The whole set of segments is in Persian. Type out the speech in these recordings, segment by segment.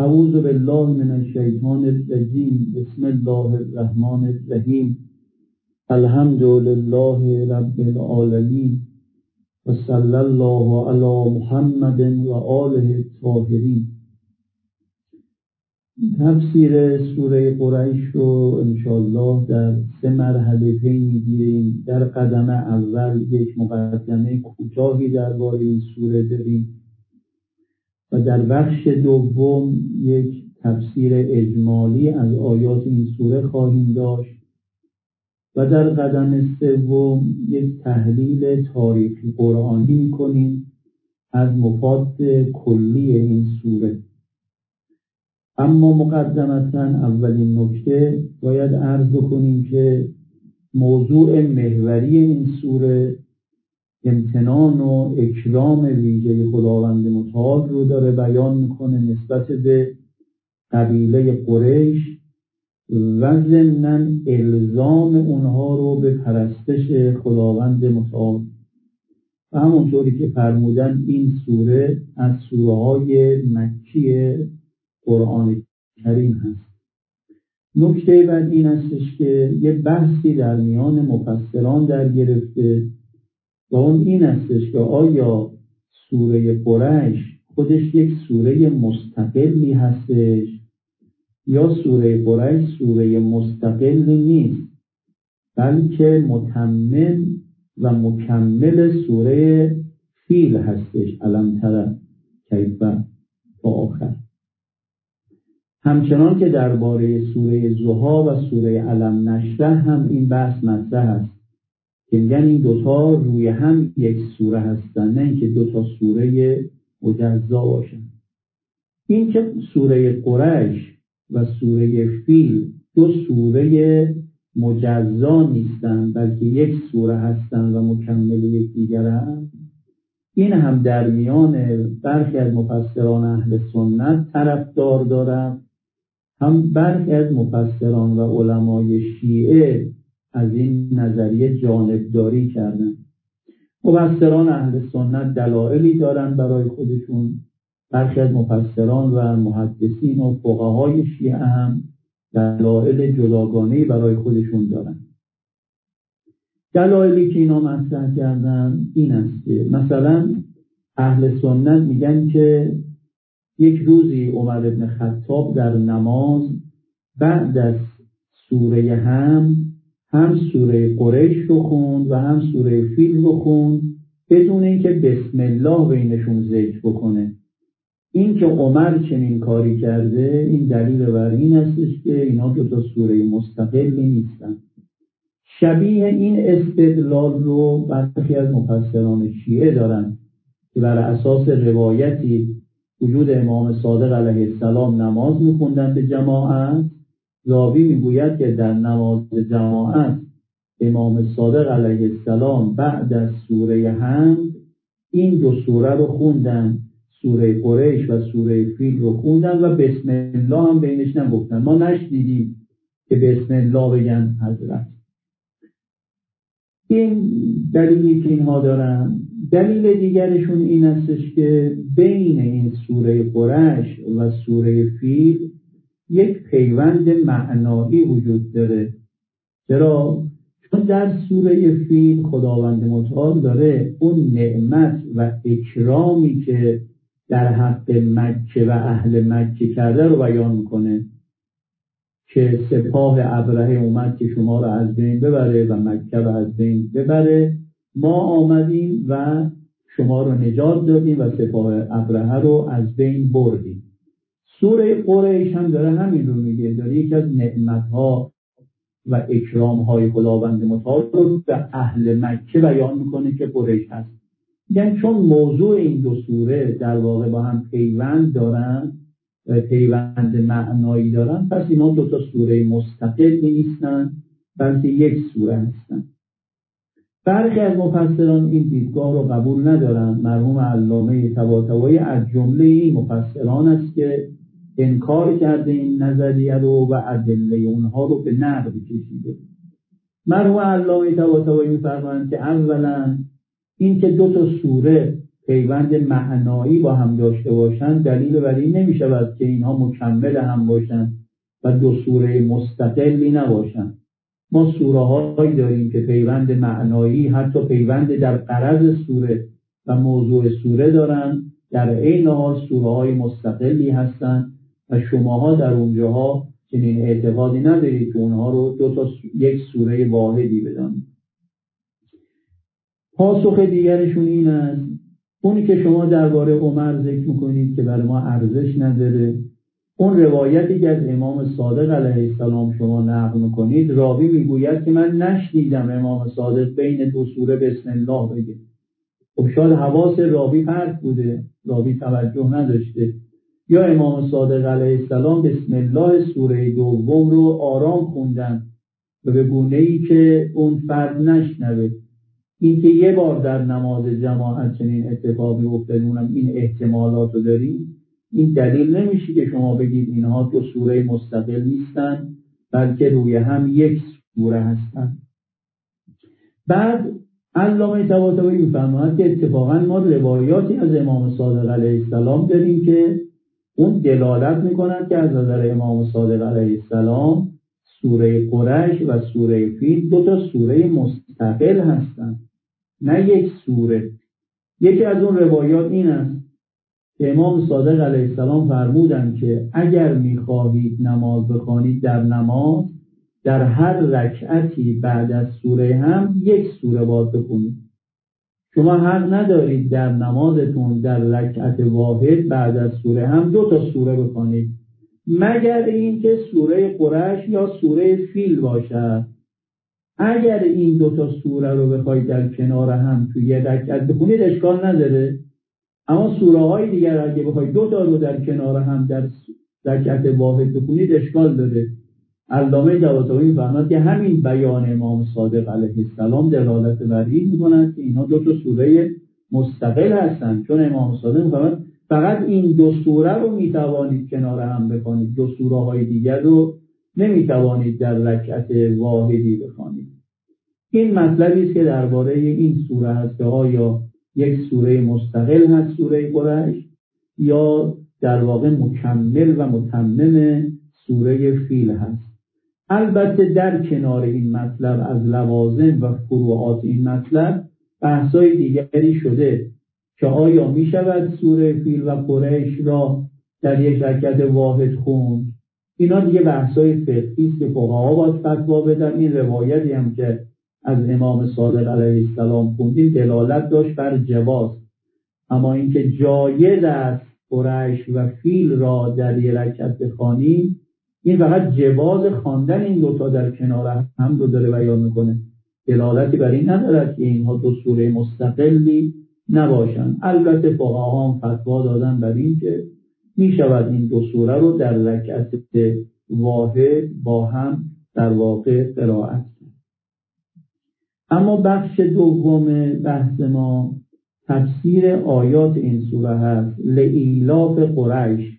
اعوذ بالله من الشیطان الرجیم. بسم الله الرحمن الرحیم. الحمد لله رب العالمین و صلی الله علی محمد و آله الطاهرین. تفسیر سوره قریش رو انشاءالله در 3 مرحله پی می‌گیریم. در قدم اول یک مقدمه کوتاهی درباره این سوره داریم و در بخش دوم یک تفسیر اجمالی از آیات این سوره خواهیم داشت و در قدم سوم یک تحلیل تاریخی قرآنی می‌کنیم از مفاد کلی این سوره. اما مقدمتاً اولین نکته باید عرض بکنیم که موضوع محوری این سوره امتنان و اکرام ویژه خداوند متعال رو داره بیان میکنه نسبت به قبیله قریش و ضمناً الزام اونها رو به پرستش خداوند متعال. و همونطوری که فرمودن این سوره از سوره‌های مکی قرآن کریم هست. نکته بعد این هستش که یه بحثی در میان مفسران در گرفته و اون این هستش که آیا سوره قریش خودش یک سوره مستقلی هستش یا سوره قریش سوره مستقلی نیست، بلکه متمم و مکمل سوره فیل هستش. الم تر کیف تا آخر. همچنان که درباره سوره ضحی و سوره الم نشرح هم این بحث مطرح است که میگن این دوتا روی هم یک سوره هستن، نه اینکه دوتا سوره مجزا باشن. این که سوره قریش و سوره فیل 2 سوره مجزا نیستن بلکه یک سوره هستن و مکمل یکدیگر هم، این هم در میان برخی از مفسران اهل سنت طرفدار دارن، هم برخی از مفسران و علمای شیعه از این نظریه جانبداری کردن. مفسران اهل سنت دلایلی دارن برای خودشون، برخی از مفسران و محدثین و فقهای شیعه هم دلایل جداگانه‌ای برای خودشون دارن. دلایلی که اینا مطرح کردن این است که مثلا اهل سنت میگن که یک روزی عمر بن خطاب در نماز بعد از سوره هم سوره قریش رو خوند و هم سوره فیل رو خوند بدون اینکه بسم الله بینشون ذکر بکنه. این که عمر چنین کاری کرده این دلیل بر این هستش که اینا 2 سوره مستقلی نیستن. شبیه این استدلال رو برخی از مفسران شیعه دارن که بر اساس روایتی وجود امام صادق علیه السلام نماز می‌خوندن به جماعت. راوی میگوید که در نماز جماعت امام صادق علیه السلام بعد از سوره حمد این 2 سوره رو خوندن، سوره قریش و سوره فیل رو خوندن و بسم الله هم بینش نگفتن. ما نشنیدیم که بسم الله بگن حضرت. این دلیلی که اینها دارن. دلیل دیگرشون این استش که بین این سوره قریش و سوره فیل یک پیوند معنایی وجود داره. چرا؟ چون در سوره فیل خداوند متعال داره اون نعمت و اکرامی که در حق مکه و اهل مکه کرده رو بیان میکنه که سپاه ابرهه اومد که شما رو از بین ببره و مکه رو از بین ببره. ما آمدیم و شما رو نجات دادیم و سپاه ابرهه رو از بین بردیم. سوره قریش هم داره همین رو میگه، داره یکی از نعمت‌ها و اکرام‌های خداوند متعال رو به اهل مکه بیان میکنه که قریش هست. یعنی چون موضوع این 2 سوره در واقع با هم پیوند دارن و پیوند معنایی دارن، پس اینا 2 سوره مستقلی نیستن بلکه یک سوره هستن. برخی از مفسران این دیدگاه رو قبول ندارن. مرحوم علامه طباطبایی از جمله این مفسران است که انکار کرده این نظریه رو و ادله اونها رو به نقد کشیده. مرحوم علامه طباطبایی می‌فرمایند که اولا این که 2 سوره پیوند معنایی با هم داشته باشند دلیل بر این نمی شود که اینها مکمل هم باشند و دو سوره مستقلی نباشند. ما سوره هایی داریم که پیوند معنایی، حتی پیوند در غرض سوره و موضوع سوره دارند، در عین حال سوره های مستقلی هستند و شماها در اونجاها چنین اعتقادی ندارید که اونها رو یک سوره واحدی بدانید. پاسخ دیگرشون این است اونی که شما درباره عمر ذکر میکنید که برای ما ارزش نداره، اون روایتی که از امام صادق علیه السلام شما نقل میکنید، راوی میگوید که من نشنیدم امام صادق بین دو سوره بسم الله بگه. خب شاید حواس راوی پرت بوده، راوی توجه نداشته، یا امام صادق علیه السلام بسم الله سوره دوم رو آرام خوندن و به گونه‌ای که اون فرد نشنوه. این که یه بار در نماز جماعت چنین اتفاقی افتاده، اونم این احتمالات رو داریم، این دلیل نمیشه که شما بگید اینها دو سوره مستقل نیستن بلکه روی هم یک سوره هستن. بعد علامه طباطبایی می‌فرماید که اتفاقا ما روایاتی از امام صادق علیه السلام داریم که اون دلالت میکنند که از نظر امام صادق علیه السلام سوره قریش و سوره فیل دو تا سوره مستقل هستند، نه یک سوره. یکی از اون روایات این است که امام صادق علیه السلام فرمودند که اگر میخواهید نماز بخوانید در نماز، در هر رکعتی بعد از سوره هم یک سوره باید بخونید. شما حق ندارید در نمازتون در رکعت واحد بعد از سوره هم دو تا سوره بخونید، مگر اینکه سوره قریش یا سوره فیل باشد. اگر این دو تا سوره رو بخواید در کنار هم توی یه رکعت بخونید اشکال نداره، اما سوره های دیگر اگه بخواید دو تا رو در کنار هم در رکعت واحد بخونید اشکال داره. علامه طباطبایی می‌فرماید که همین بیان امام صادق علیه السلام دلالت بر این می‌کند که اینها دو تا سوره مستقل هستند، چون امام صادق می‌فرماید فقط این دو سوره رو می‌توانید کنار هم بخونید، دو سوره های دیگر رو نمی‌توانید در رکعت واحدی بخونید. این مطلبی است که درباره این سوره هست که آیا یک سوره مستقل هست سوره قریش یا در واقع مکمل و متمم سوره فیل هست. البته در کنار این مطلب از لوازم و فروعات این مطلب بحثای دیگری شده که آیا می شود سوره فیل و قریش را در یک رکعت واحد خوند. اینا دیگه بحثای فقهی است که فقها باید فتوا بدن. این روایتی هم که از امام صادق علیه السلام خوندیم دلالت داشت بر جواز، اما اینکه جایز است قریش و فیل را در یک رکعت بخوانیم، این فقط جواز خواندن این دوتا در کنار هم رو داره بیان میکنه، دلالتی بر این ندارد که اینها دو سوره مستقلی نباشند. البته فقها هم فتوا دادن بر این که میشود این دو سوره رو در رکعت واحد با هم در واقع قرائت. اما بخش دوم بحث ما تفسیر آیات این سوره هست. لإیلاف قریش.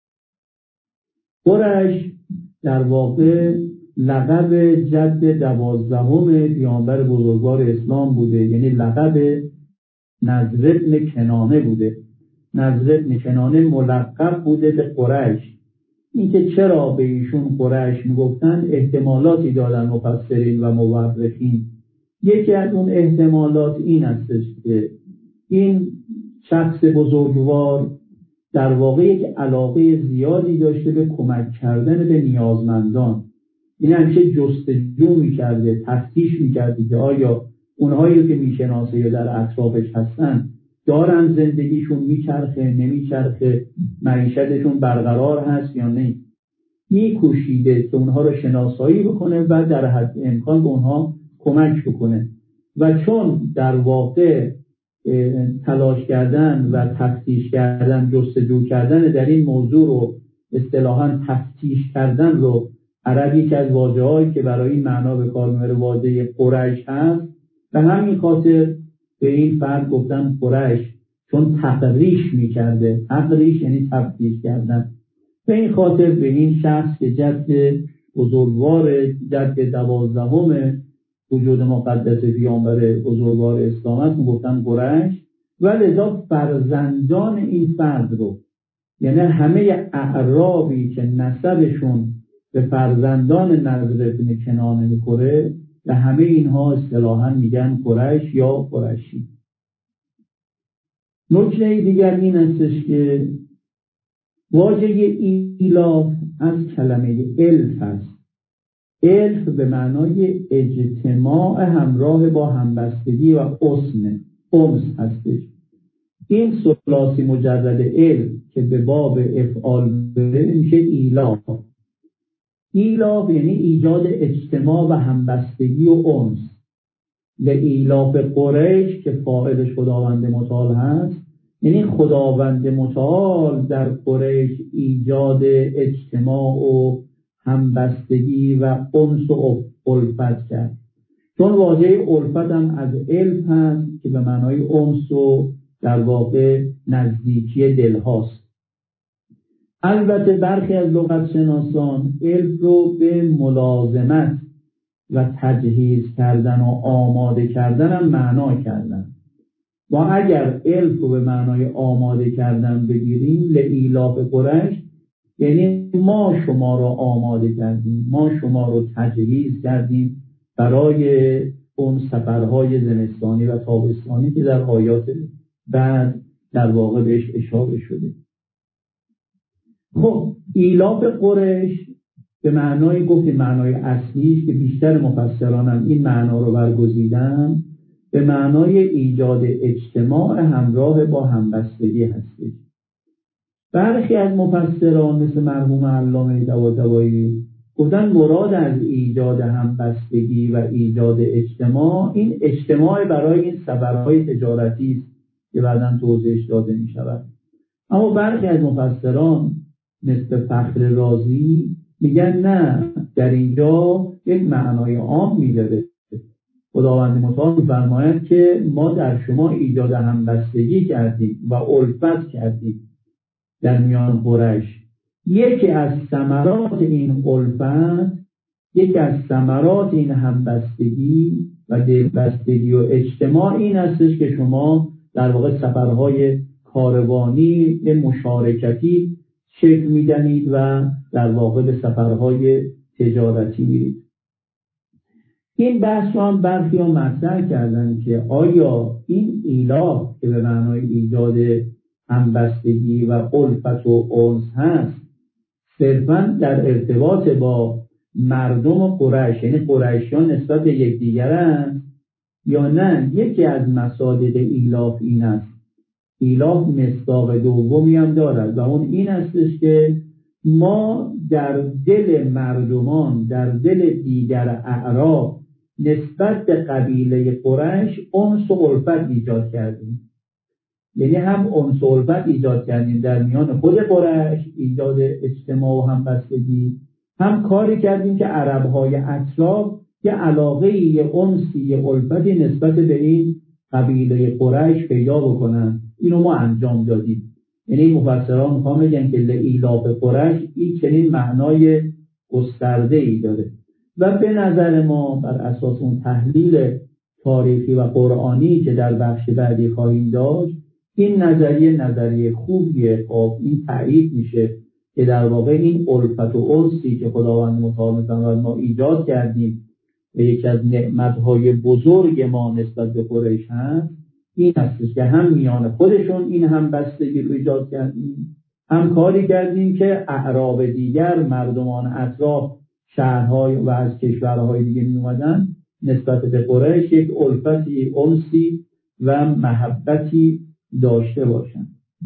قریش در واقع لقب جد 12 پیامبر بزرگوار اسلام بوده، یعنی لقب نضر بن کنانه بوده. نضر بن کنانه ملقب بوده به قریش. اینکه چرا به ایشون قریش میگفتن احتمالاتی دادن مفسرین و مورخین. یکی از اون احتمالات این استش که این شخص بزرگوار در واقع یک علاقه زیادی داشته به کمک کردن به نیازمندان. این همیشه جستجو میکرده، تفتیش میکرده که آیا اونهایی که میشناسه یا در اطرافش هستن دارن زندگیشون میچرخه نمیچرخه، معیشتشون برقرار هست یا نه. میکوشیده که اونها رو شناسایی بکنه و در حد امکان به اونها کمک بکنه. و چون در واقع تلاش کردن و تفتیش کردن، جستجو کردن در این موضوع رو اصطلاحاً تفتیش کردن رو عرب یک از واژه‌هایی که برای این معنا به کار میبره واژه قریش هست، و همین خاطر به این فرد گفتن قریش، چون تقریش میکرده. تقریش یعنی تفتیش کردن. به این خاطر به این شخص که جد بزرگوار جد 12 وجود مقدس پیامبر بزرگوار اسلام است گفتن قریش، و لذا فرزندان این فرد رو، یعنی همه اعرابی که نسبشون به فرزندان نضر بن کنانه میخوره و همه اینها اصطلاحاً میگن قریش یا قریشی. نکته دیگر این استش که واژه ایلاف از کلمه الف است. الف به معنای اجتماع همراه با همبستگی و انس هستش. این ثلاثی مجرد الف که به باب افعال بره میشه ایلاف. ایلاف یعنی ایجاد اجتماع و همبستگی و انس. لایلاف قریش که فاعلش خداوند متعال هست، یعنی خداوند متعال در قریش ایجاد اجتماع و همبستگی و انس و الفت کرد. چون واژه الفت هم از الف هست که به معنای انس و در واقع نزدیکی دل هاست. البته برخی از لغت شناسان الف رو به ملازمت و تجهیز کردن و آماده کردن هم معنا کردن. و اگر الف رو به معنای آماده کردن بگیریم، لایلاف قریش یعنی ما شما رو آماده کردیم، ما شما رو تجهیز کردیم برای اون سفرهای زمستانی و تابستانی که در آیات بعد در واقع بهش اشاره شده. خب ایلاف قریش به معنای گفتیم معنای اصلیش که بیشتر مفسران هم این معنا رو برگزیدن، به معنای ایجاد اجتماع همراه با همبستگی هستش. برخی از مفسران مثل مرحوم علامه طباطبایی گفتن مراد از ایجاد همبستگی و ایجاد اجتماع، این اجتماع برای این سفرهای تجارتی است که بعداً توضیحش داده می شود. اما برخی از مفسران مثل فخر رازی میگن نه، در اینجا یک معنای عام میده. خداوند متعال می‌فرماید که ما در شما ایجاد همبستگی کردیم و الفت کردیم در میان قریش. یکی از ثمرات این الفت، یکی از ثمرات این همبستگی و دلبستگی و اجتماع این هستش که شما در واقع سفرهای کاروانی مشارکتی شکل میدنید و در واقع به سفرهای تجارتی میرید. این بحث رو هم برخی ها مطرح کردن که آیا این ایلاف که به معنای ایجاد همبستگی و الفت و انس هست صرفاً در ارتباط با مردم قریش، یعنی قریشیان نسبت به یکدیگرند، یا نه یکی از مصادیق ایلاف این است. ایلاف مصداق دومی هم دارد و اون این استش که ما در دل مردمان، در دل دیگر اعراب نسبت به قبیله قریش انس و الفت ایجاد کردیم. یعنی هم انس و الفت ایجاد کردیم در میان خود قریش، ایجاد اجتماع و همبستگی، هم کاری کردیم که عربهای اطراف یه علاقه یه انسی یه الفتی نسبت به این قبیله قریش پیدا بکنن. اینو ما انجام دادیم. یعنی مفسران میخوام بگن که لایلاف قریش این چنین معنای گسترده‌ای داره و به نظر ما بر اساس اون تحلیل تاریخی و قرآنی که در بخش بعدی خواهیم داشت، این نظریه خوبیه. خب این تایید میشه که در واقع این الفت و انسی که خداوند متعال می‌فرماید ما ایجاد کردیم و یکی از نعمت‌های بزرگ ما نسبت به قریش هست، این هستش که هم میان خودشون این همبستگی رو ایجاد کردیم، هم کاری کردیم که اعراب دیگر، مردمان اطراف، شهرهای و از کشورهای دیگه می اومدن نسبت به قریش یک الفتی، انسی و محبتی داشته باشند.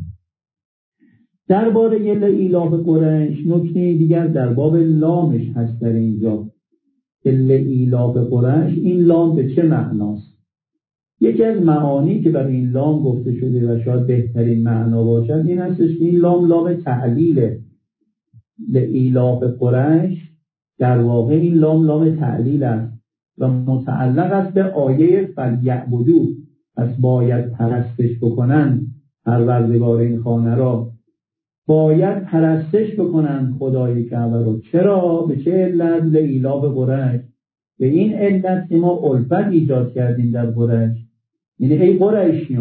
درباره لایلاف قریش نکته دیگر در باب لامش هست در اینجا که لایلاف قریش، این لام به چه معناست؟ یکی از معانی که برای این لام گفته شده و شاید بهترین معنا باشد این هستش که این لام تعلیله. لایلاف قریش در واقع این لام تعلیل است و متعلق است به آیه فلیعبدوا، پس باید پرستش بکنن پروردگار این خانه را، باید پرستش بکنن خدای کعبه را. چرا؟ به چه علت؟ لایلاف قریش، به این علت که ما الفت ایجاد کردیم در قریش. یعنی ای قریشیان،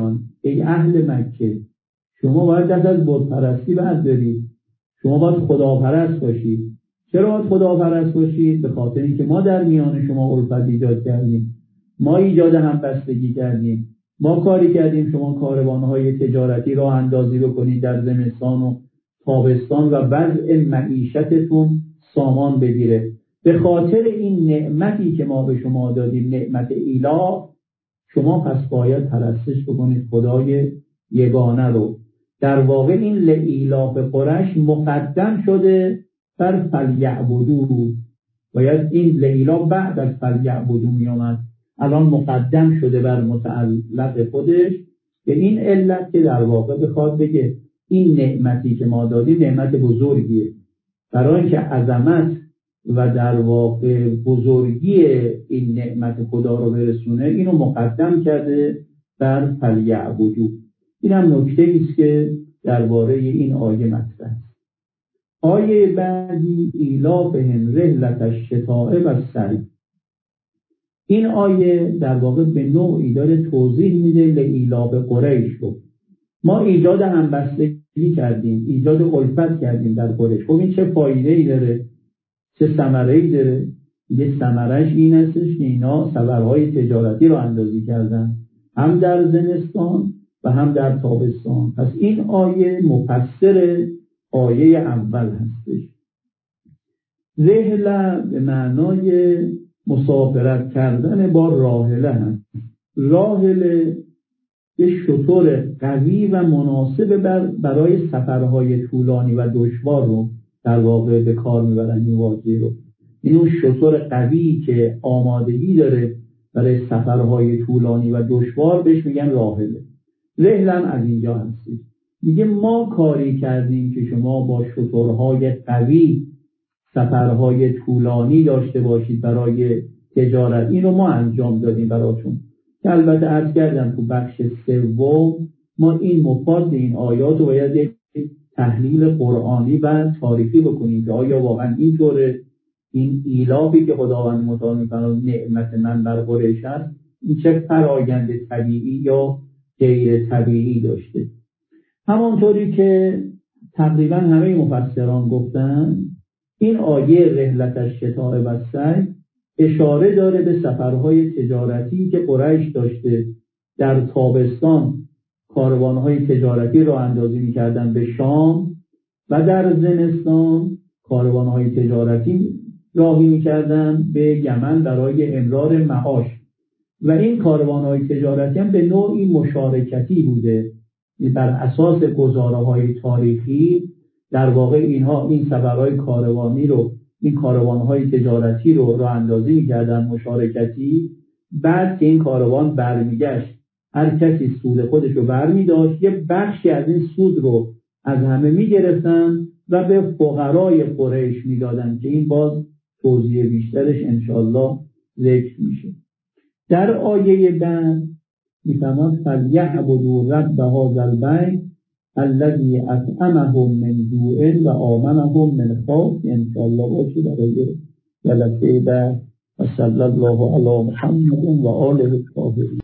ای اهل مکه شما باید دست از بت پرستی بردارید، شما باید خداپرست باشید. چرا باید خداپرست باشید؟ به خاطر اینکه ما در میان شما الفت ایجاد کردیم، ما ایجاد همبستگی کردیم، ما کاری کردیم شما کاروانهای تجارتی راه اندازی بکنید در زمستان و تابستان و وضع معیشتتون سامان بگیره. به خاطر این نعمتی که ما به شما دادیم، نعمت ایلا، شما پس باید پرستش بکنید خدای یگانه رو. در واقع این لإیلاف قریش مقدم شده بر فلیعبدو، باید این لإیلاف بعد از فلیعبدو می آمد، الان مقدم شده بر متعلق خودش. به این علت که در واقع بخواد بگه این نعمتی که ما دادیم نعمت بزرگیه، برای اینکه عظمت و در واقع بزرگی این نعمت خدا رو برسونه اینو مقدم کرده بر فلیعبدو. این هم نکته است که درباره این آیه مطرح است. آیه بعدی ایلافهم رحلة الشتاء والصیف. این آیه در واقع به نوعی داره توضیح میده لإیلاف قریش رو. ما ایجاد همبستگی کردیم، ایجاد الفت کردیم در قریش. خب این چه فایده‌ای داره؟ چه ثمره‌ای داره؟ یه ثمرش این هستش که اینا سفرهای تجارتی رو اندازی کردن، هم در زمستان و هم در تابستان. پس این آیه مفسر آیه اول هستش. رحله به معنای مسافرت کردن با راحله هست. راحله یه شتر قوی و مناسب برای سفرهای طولانی و دشوار رو در واقع به کار میبرن. این واژه رو، اینو شتر قوی که آمادگی داره برای سفرهای طولانی و دشوار بهش میگن راحله. رحله هم از اینجا هستی. میگه ما کاری کردیم که شما با شترهای قوی سفرهای طولانی داشته باشید برای تجارت. اینو ما انجام دادیم براتون. که البته عرض کردم تو بخش سوم ما این مفاد این آیات رو باید یک تحلیل قرآنی و تاریخی بکنیم که آیا واقعا اینطوره؟ این ایلافی که خداوند متعال می‌فرماید نعمت من بر قریش است، این چه فرآیند طبیعی یا غیر طبیعی داشته؟ همانطوری که تقریبا همه مفسران گفتن، این آیه رحلة الشتاء والصیف اشاره داره به سفرهای تجارتی که قریش داشته. در تابستان کاروانهای تجارتی را اندازی می‌کردن به شام و در زمستان کاروانهای تجارتی راهی می‌کردن به یمن برای امرار معاش. و این کاروانهای تجارتی هم به نوعی مشارکتی بوده. بر اساس گزاره‌های تاریخی در واقع اینها این سفرهای کاروانی رو، این کاروانهای تجارتی رو راه اندازی می‌کردن مشارکتی. بعد که این کاروان برمیگشت هر کسی سود خودش رو برمی‌داشت، یه بخشی از این سود رو از همه می‌گرفتن و به فقرای قریش میدادن که این باز توضیح بیشترش انشاءالله ذکر میشه. در آیه بعد می‌فرماید فلیعبدوا رب هذا البیت الذی اطعمهم من جوع و آمنهم من خوف. انشاءالله باشه برای جلسه بعد. و صلی الله علی محمد و آله الطاهرین.